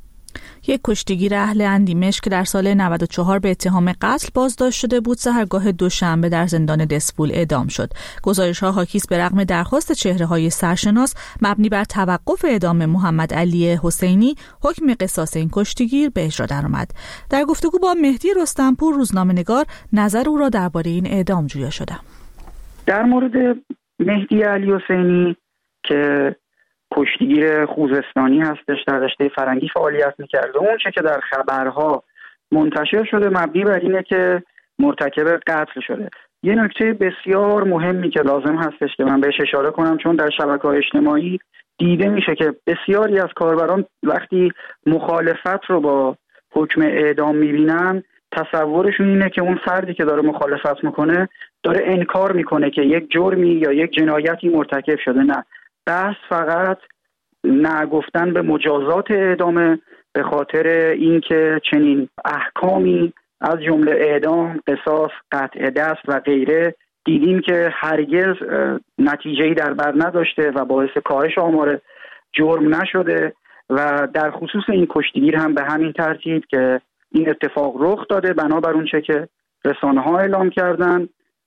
یک کشتیگیر اهل اندیمشک که در سال نود و چهار به اتهام قتل بازداشت شده بود، سحرگاه دوشنبه در زندان دسفول اعدام شد. گزارش‌ها حاکی است به رغم درخواست چهره‌های سرشناس مبنی بر توقف اعدام محمد علی حسینی، حکم قصاص این کشتیگیر به اجرا درآمد. در گفتگو با مهدی رستمپور روزنامه‌نگار نظر او را درباره این اعدام جویا شدم. در مورد مهدی علی حسینی که کشتیگیر خوزستانی هستش، در رشته فرنگی فعالیت می‌کرده، اون چه که در خبرها منتشر شده مبنی بر اینه که مرتکب قتل شده. یه نکته بسیار مهمی که لازم هستش که من بهش اشاره کنم، چون در شبکه‌های اجتماعی دیده میشه که بسیاری از کاربران وقتی مخالفت رو با حکم اعدام می‌بینن، تصورشون اینه که اون فردی که داره مخالفت میکنه داره انکار میکنه که یک جرمی یا یک جنایتی مرتکب شده. نه، بحث فقط نگفتن به مجازات اعدام به خاطر اینکه چنین احکامی از جمله اعدام، قصاص، قطع دست و غیره دیدیم که هرگز نتیجه‌ای در بر نداشته و باعث کاهش آمار جرم نشده و در خصوص این کشتیگیر هم به همین ترتیب که این اتفاق رخ داده بنابر اون چه که رسانه‌ها اعلام کردن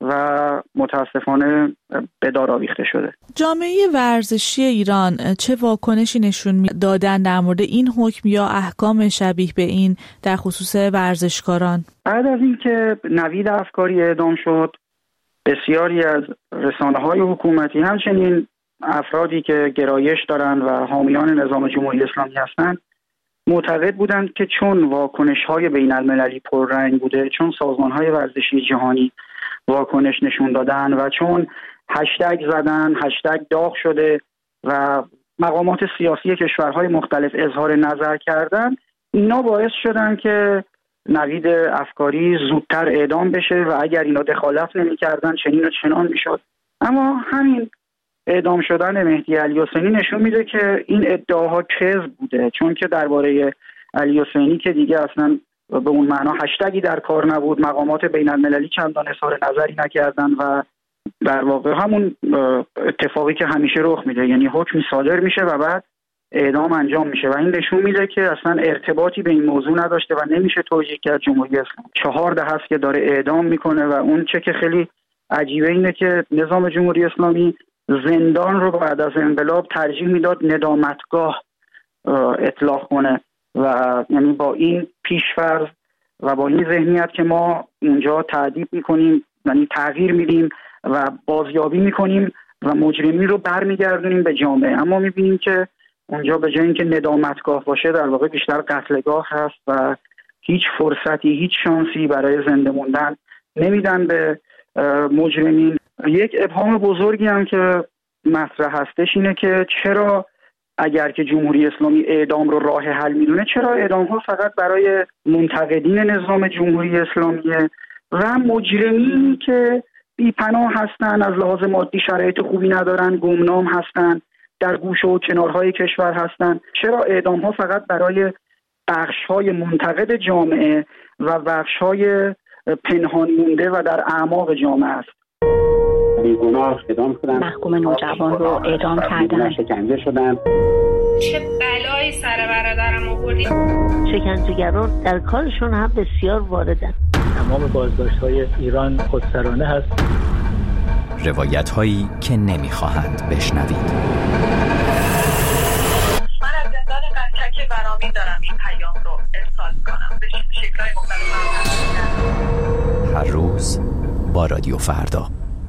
و متاسفانه به دار آویخته شده. جامعه ورزشی ایران چه واکنشی نشون دادن در مورد این حکم یا احکام شبیه به این در خصوص ورزشکاران؟ بعد از اینکه نوید افکاری اعدام شد، بسیاری از رسانه‌های حکومتی همچنین افرادی که گرایش دارن و حامیان نظام جمهوری اسلامی هستند معتقد بودند که چون واکنش‌های بین‌المللی پررنگ بوده، چون سازمان‌های ورزشی جهانی واکنش نشون دادن و چون هشتگ زدن، هشتگ داغ شده و مقامات سیاسی کشورهای مختلف اظهار نظر کردن، اینا باعث شدن که نوید افکاری زودتر اعدام بشه و اگر اینا دخالت نمی‌کردن چنین و چنان میشد. اما همین اعدام شدن مهدی علی حسینی نشون میده که این ادعاها کذب بوده، چون که درباره علی حسینی که دیگه اصلا به اون معنا هشتگی در کار نبود، مقامات بین المللی چندان اظهار نظری نکردن و در واقع همون اتفاقی که همیشه رخ میده، یعنی حکمی صادر میشه و بعد اعدام انجام میشه و این نشون میده که اصلا ارتباطی به این موضوع نداشته و نمیشه توجیه کرد جمهوری اسلامی چهار دهه است که داره اعدام میکنه و اون چه که خیلی عجیبه اینه که نظام جمهوری اسلامی زندان رو بعد از انقلاب ترجیح میداد ندامتگاه اطلاق کنه و یعنی با این پیشفرض و با این ذهنیت که ما اونجا تعذیب میکنیم، یعنی تغییر میدیم و بازیابی میکنیم و مجرمین رو برمیگردونیم به جامعه، اما میبینیم که اونجا به جای اینکه ندامتگاه باشه در واقع بیشتر قتلگاه هست و هیچ فرصتی، هیچ شانسی برای زنده موندن نمیدن به مجرمین. یک ابهام بزرگی هم که مطرح هستش اینه که چرا اگر که جمهوری اسلامی اعدام رو راه حل میدونه، چرا اعدام ها فقط برای منتقدین نظام جمهوری اسلامیه و مجرمینی که بی‌پناه هستن، از لحاظ مادی شرایط خوبی ندارن، گمنام هستن، در گوشه و کنارهای کشور هستن، چرا اعدام ها فقط برای بخش‌های منتقد جامعه و بخش‌های پنهان مونده و در اعماق جامعه است؟ بیگناه اعدام شدن. محکوم نوجوان رو اعدام کردن. شکنجه شدن. چه بلایی سر برادرم آوردید. شکنجهگران در کارشون هم بسیار واردن. تمام بازداشت‌های ایران خودسرانه هست. روایت‌هایی که نمی‌خواهند بشنوید. من از زندان قزلک برامین دارم این پیام رو ارسال کنم به شکل‌های مختلف. هر روز با رادیو فردا.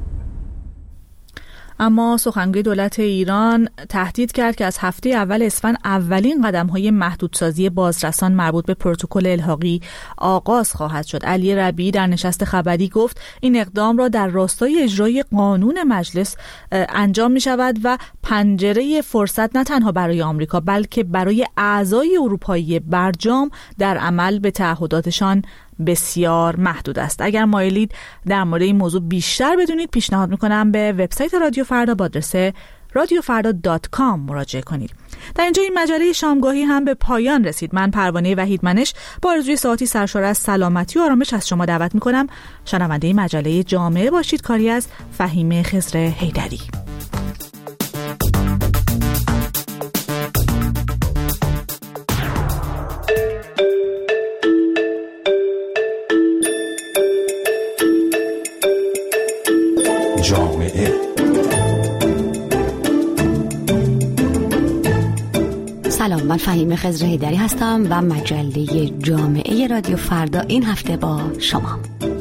اما سخنگوی دولت ایران تهدید کرد که از هفته اول اسفند اولین قدم‌های محدودسازی بازرسان مربوط به پروتکل الحاقی آغاز خواهد شد. علی ربیعی در نشست خبری گفت این اقدام را در راستای اجرای قانون مجلس انجام می‌شود و پنجره فرصت نه تنها برای آمریکا بلکه برای اعضای اروپایی برجام در عمل به تعهداتشان بسیار محدود است. اگر مایلید در مورد این موضوع بیشتر بدونید پیشنهاد میکنم به وبسایت رادیو فردا با آدرس رادیو فردا دات کام مراجعه کنید. در اینجا این مجله شامگاهی هم به پایان رسید. من پروانه وحیدمنش با آرزوی ساعتی سرشار از سلامتی و آرامش از شما دعوت میکنم شنونده مجله جامعه باشید. کاری از فهیم خضر حیدری. جامعه سلام، من فهیم خضر حیدری هستم و مجله جامعه رادیو فردا این هفته با شما.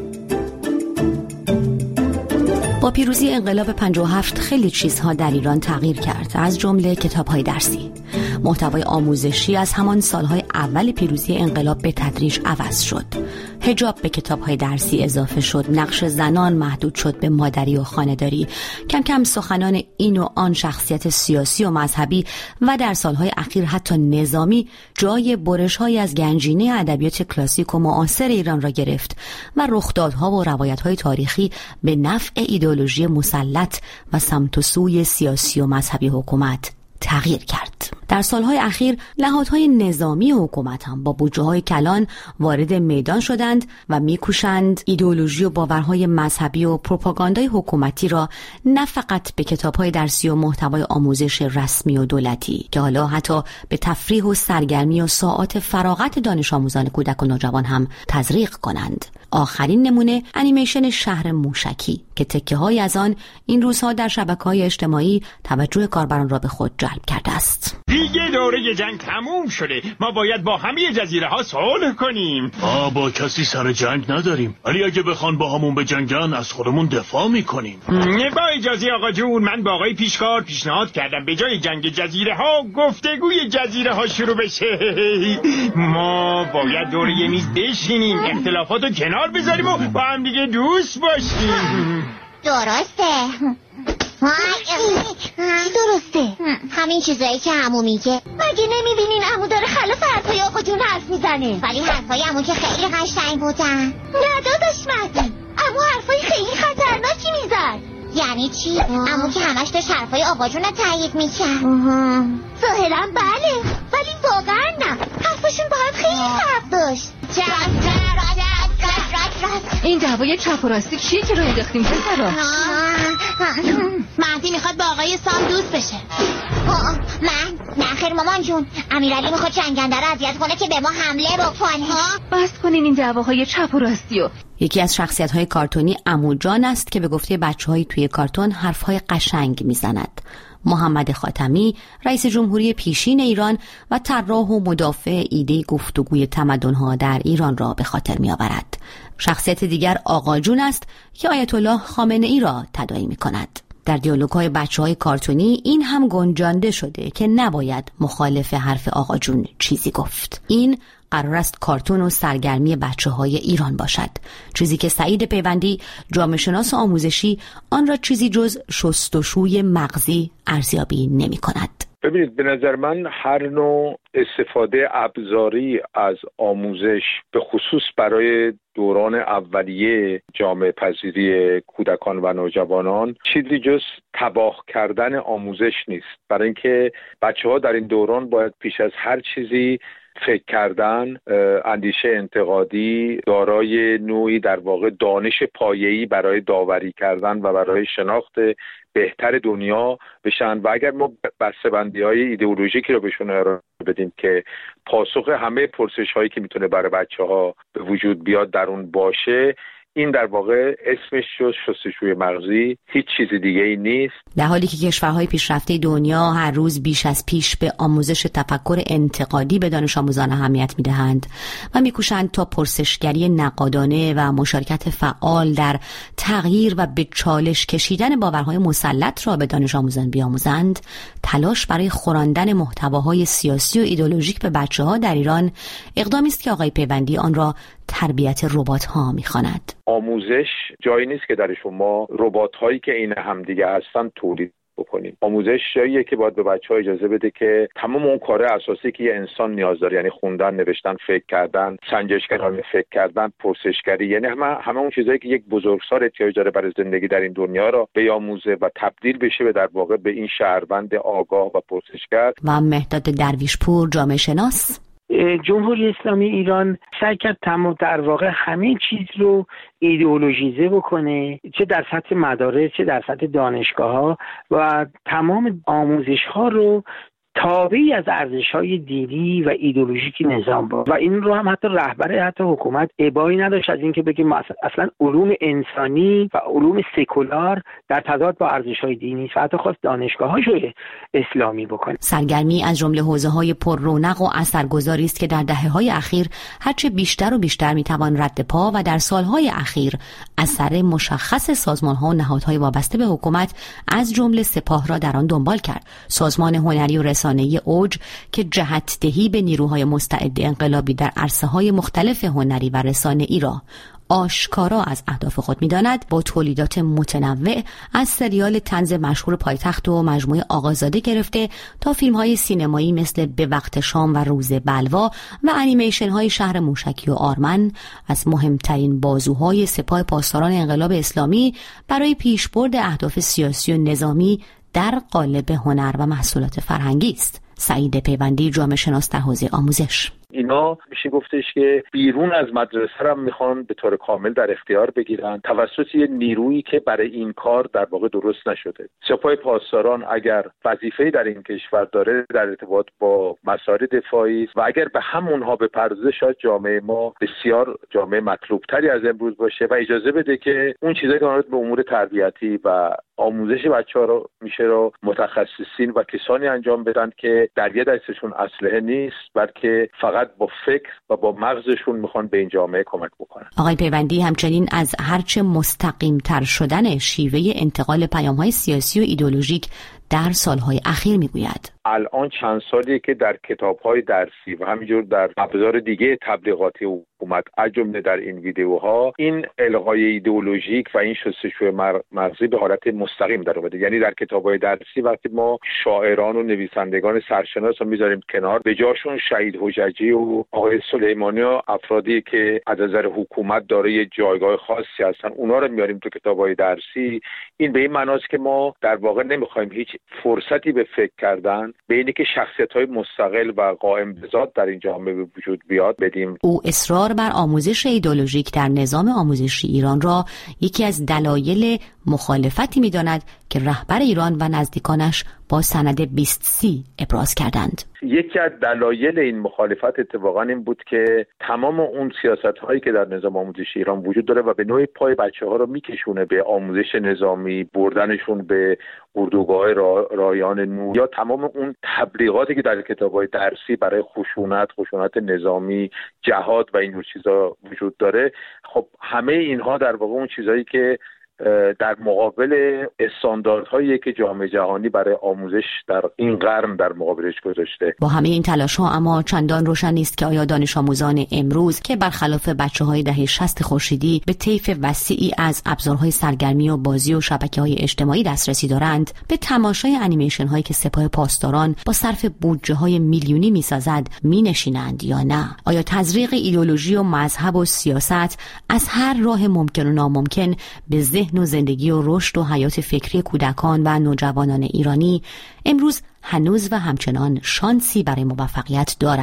با پیروزی انقلاب پنجاه و هفت خیلی چیزها در ایران تغییر کرد، از جمله کتاب‌های درسی. محتوای آموزشی از همان سالهای اول پیروزی انقلاب به تدریج عوض شد. حجاب به کتاب‌های درسی اضافه شد، نقش زنان محدود شد به مادری و خانه‌داری. کم کم سخنان این و آن شخصیت سیاسی و مذهبی و در سالهای اخیر حتی نظامی جای برش‌های از گنجینه ادبیات کلاسیک و معاصر ایران را گرفت و رخدادها و روایت‌های تاریخی به نفع ایدئولوژی مسلط و سمت و سوی سیاسی و مذهبی حکومت تغییر کرد. در سالهای اخیر نهادهای نظامی حکومت هم با بودجه‌های کلان وارد میدان شدند و میکوشند ایدئولوژی و باورهای مذهبی و پروپاگاندای حکومتی را نه فقط به کتاب‌های درسی و محتوای آموزش رسمی و دولتی که حالا حتی به تفریح و سرگرمی و ساعات فراغت دانش آموزان کودک و نوجوان هم تزریق کنند. آخرین نمونه انیمیشن شهر موشکی که تکه‌های از آن این روزها در شبکه‌های اجتماعی توجه کاربران را به خود جلب کرده است. دیگه دوره جنگ تموم شده. ما باید با همه جزیره ها صلح کنیم. ما با کسی سر جنگ نداریم، ولی اگه بخوان با همون بجنگن از خودمون دفاع میکنیم. با اجازه آقا جون، من با آقای پیشکار پیشنهاد کردم به جای جنگ جزیره ها گفتگوی جزیره ها شروع بشه. ما باید دور یه میز بشینیم، اختلافاتو کنار بذاریم و با هم دیگه دوست باشیم. درسته. درسته. همین چیزایی که عمو میگه. مگه نمیبینین عمو داره خلاف حرفای آقا جون حرف میزنه؟ ولی حرفای عمو که خیلی قشنگ بودن. نه داداش مهدی، عمو حرفای خیلی خطرناکی میزد. یعنی چی؟ عمو که همش داشت حرفای آقا جون رو تایید میکرد. ظاهرا بله، ولی واقعا نه. حرفشون با هم خیلی فرق داشت. این دعوای چپ و راستی کیه که رو انداختیم پسرا؟ مهدی میخواد با آقای سام دوست بشه. من نه خیر مامان جون، امیرعلی میخواد جنگنده رو اذیت کنه که به ما حمله بکنه. بس کنین این دعواهای چپ و راستیو. یکی از شخصیت‌های کارتونی عمو جان است که به گفته بچه‌های توی کارتون حرف‌های قشنگ میزند. محمد خاتمی، رئیس جمهوری پیشین ایران و طراح و مدافع ایده گفتگوی تمدن‌ها در ایران را به خاطر می‌آورد. شخصیت دیگر آقا جون است که آیت الله خامنه‌ای را تداعی می‌کند. در دیالوگ‌های بچه‌های کارتونی این هم گنجانده شده که نباید مخالف حرف آقا جون چیزی گفت. این قرار است کارتون و سرگرمی بچه‌های ایران باشد، چیزی که سعید پیوندی، جامعه شناس آموزشی، آن را چیزی جز شستشوی مغزی ارزیابی نمی‌کند. ببینید، به نظر من هر نوع استفاده ابزاری از آموزش به خصوص برای دوران اولیه جامعه پذیری کودکان و نوجوانان چیزی جز تباه کردن آموزش نیست، برای اینکه بچه‌ها در این دوران باید پیش از هر چیزی فکر کردن، اندیشه انتقادی، دارای نوعی در واقع دانش پایه‌ای برای داوری کردن و برای شناخت بهتر دنیا بشن. و اگر ما بسته‌بندی‌های ایدئولوژیکی رو بهشون ارائه بدیم که پاسخ همه پرسش‌هایی که میتونه برای بچه‌ها به وجود بیاد در اون باشه، این در واقع اسمش شد شستشوی مغزی، هیچ چیز دیگه ای نیست. در حالی که کشورهای پیشرفته دنیا هر روز بیش از پیش به آموزش تفکر انتقادی به دانش آموزان اهمیت میدهند و میکوشند تا پرسشگری نقادانه و مشارکت فعال در تغییر و به چالش کشیدن باورهای مسلط را به دانش آموزان بیاموزند، تلاش برای خوراندن محتواهای سیاسی و ایدئولوژیک به بچه‌ها در ایران اقدامی است که آقای پیوندی آن را تربیت ربات‌ها می‌خواند. آموزش جایی نیست که در شما ربات‌هایی که عین همدیگه هستن تولید بکنیم. آموزش جاییه که باید به بچه‌ها اجازه بده که تمام اون کار اساسی که یه انسان نیاز داره، یعنی خوندن، نوشتن، فکر کردن، سنجشگرانه فکر کردن، پرسشگری، یعنی همه همه اون چیزایی که یک بزرگسال احتیاج داره برای زندگی در این دنیا را بیاموزه و تبدیل بشه به در واقع به این شهروند آگاه و پرسشگر. و مهداد درویشپور، جامعه شناس: جمهوری اسلامی ایران سعی کرد تمام در واقع همه چیز رو ایدئولوژیزه بکنه، چه در سطح مدارس چه در سطح دانشگاه‌ها، و تمام آموزش‌ها رو تابعی از ارزش‌های دینی و ایدئولوژیکی نظام بود. و این رو هم حتی رهبر حتی حکومت ابایی نداشت از اینکه بگه اصلا علوم انسانی و علوم سکولار در تضاد با ارزش‌های دینی و حتی خواست دانشگاه‌هاش رو اسلامی بکنه. سرگرمی از جمله حوزه‌های پر رونق و اثرگذاری است که در دهه‌های اخیر هرچه بیشتر و بیشتر می‌توان رد پا و در سال‌های اخیر اثر مشخص سازمان‌ها و نهادهای وابسته به حکومت از جمله سپاه را در آن دنبال کرد. سازمان هنری و رسانه‌ای اوج که جهت‌دهی به نیروهای مستعد انقلابی در عرصه‌های مختلف هنری و رسانه‌ای را آشکارا از اهداف خود می‌داند، با تولیدات متنوع از سریال طنز مشهور پایتخت و مجموعه آقازاده گرفته تا فیلم‌های سینمایی مثل به وقت شام و روز بلوا و انیمیشن‌های شهر موشکی و آرمن، از مهمترین بازوهای سپاه پاسداران انقلاب اسلامی برای پیشبرد اهداف سیاسی و نظامی در قالب هنر و محصولات فرهنگی است. سعید پیوندی، جامعه شناس در حوزه آموزش: اینا میشه گفتش که بیرون از مدرسه هم میخوان به طور کامل در اختیار بگیرن توسط یه نیرویی که برای این کار در واقع درست نشده. سپاه پاسداران اگر وظیفه‌ای در این کشور داره در ارتباط با مسائل دفاعی و اگر به همونها بپردازه، شاید جامعه ما بسیار جامعه مطلوبتری از امروز باشه و اجازه بده که اون چیزایی که مربوط به امور تربیتی و آموزش بچه‌ها رو میشه رو متخصصین و کسانی انجام بدن که در یه دستشون اسلحه نیست، بلکه فقط با فکر و با مغزشون میخوان به این جامعه کمک بکنن. آقای پیوندی همچنین از هرچه مستقیم تر شدن شیوه انتقال پیام‌های سیاسی و ایدئولوژیک در سالهای اخیر میگوید. الان چند سالیه که در کتاب‌های درسی و همینجور در ابزار دیگه تبلیغاتی حکومت، از جمله در این ویدیوها، این الغای ایدئولوژیک و این شستشوی مغزی به حالت مستقیم در اومده. یعنی در کتاب‌های درسی وقتی ما شاعران و نویسندگان سرشناس رو میذاریم کنار، به جاشون شهید حججی و آقای سلیمانی و افرادی که از نظر حکومت دارای جایگاه خاصی هستن، اونا رو میاریم تو کتاب‌های درسی. این به این معناست که ما در واقع نمیخوایم هیچ فرصتی به فکر کردن به اینی که شخصیت‌های مستقل و قائم به ذات در این جامعه به وجود بیاد بدیم. او اصرار بر آموزش ایدئولوژیک در نظام آموزشی ایران را یکی از دلایل مخالفتی می‌داند که رهبر ایران و نزدیکانش با سند بیست سی ابراز کردند. یکی از دلایل این مخالفت اتفاقا این بود که تمام اون سیاست‌هایی که در نظام آموزشی ایران وجود داره و به نوعی پای بچه‌ها رو میکشونه به آموزش نظامی، بردنشون به اردوگاه را، رایان نور، یا تمام اون تبلیغاتی که در کتاب‌های درسی برای خشونت، خشونت نظامی، جهاد و اینجور چیزا وجود داره. خب همه اینها در واقع اون چیزایی که در مقابل استانداردهایی که جامعه جهانی برای آموزش در این قرن در مقابلش گذاشته. با همه این تلاش‌ها اما چندان روشن نیست که آیا دانش آموزان امروز که برخلاف بچه‌های دهه شصت خورشیدی به طیف وسیعی از ابزارهای سرگرمی و بازی و شبکه‌های اجتماعی دسترسی دارند، به تماشای انیمیشن‌هایی که سپاه پاسداران با صرف بودجه‌های میلیونی می‌سازد می‌نشینند یا نه؟ آیا تزریق ایدئولوژی و مذهب و سیاست از هر راه ممکن و ناممکن به ذهن و زندگی و رشد و حیات فکری کودکان و نوجوانان ایرانی امروز هنوز و همچنان شانسی برای موفقیت دارد؟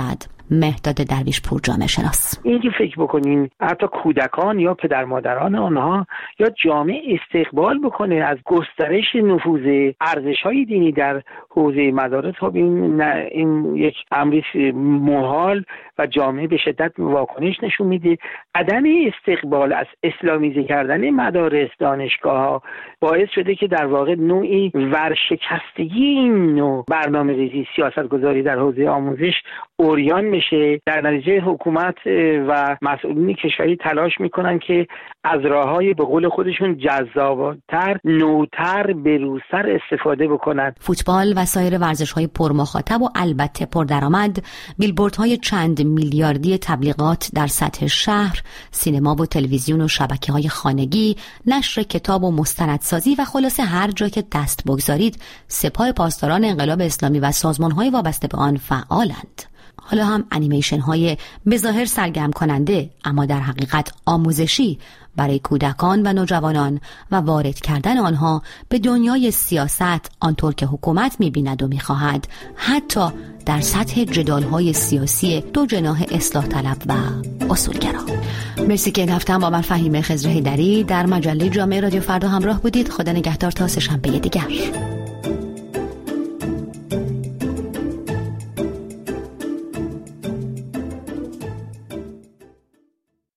مهداد درویش پور جامعه شناس. اینکه فکر بکنین حتی کودکان یا پدر مادران آنها یا جامعه استقبال بکنه از گسترش نفوذ ارزش‌های دینی در حوزه مدارس، خب این این یک امری محال و جامعه به شدت واکنش نشون میده. عدم استقبال از اسلامیزه کردن مدارس، دانشگاه‌ها باعث شده که در واقع نوعی ورشکستگی این نوع برنامه‌ریزی سیاست‌گذاری در حوزه آموزش اوریان بشه. در نتیجه حکومت و مسئولین کشوری تلاش میکنن که از راه‌های به قول خودشون جذاب‌تر، نوتر، بروزتر استفاده بکنن. فوتبال و سایر ورزش‌های پرمخاطب و البته پردرآمد، بیلبوردهای چند میلیاردی تبلیغات در سطح شهر، سینما و تلویزیون و شبکه‌های خانگی، نشر کتاب و مستندسازی و خلاصه هر جا که دست بگذارید سپاه پاسداران انقلاب اسلامی و سازمان‌های وابسته به آن فعالند. حالا هم انیمیشن های بظاهر سرگرم کننده اما در حقیقت آموزشی برای کودکان و نوجوانان و وارد کردن آنها به دنیای سیاست آنطور که حکومت می‌بیند و می‌خواهد، حتی در سطح جدال‌های سیاسی دو جناح اصلاح طلب و اصولگرا. مرسی که این هفته هم با من فهیمه خضر حیدری در مجله جامعه رادیو فردا همراه بودید. خدا نگهدار تا سه شنبه دیگر.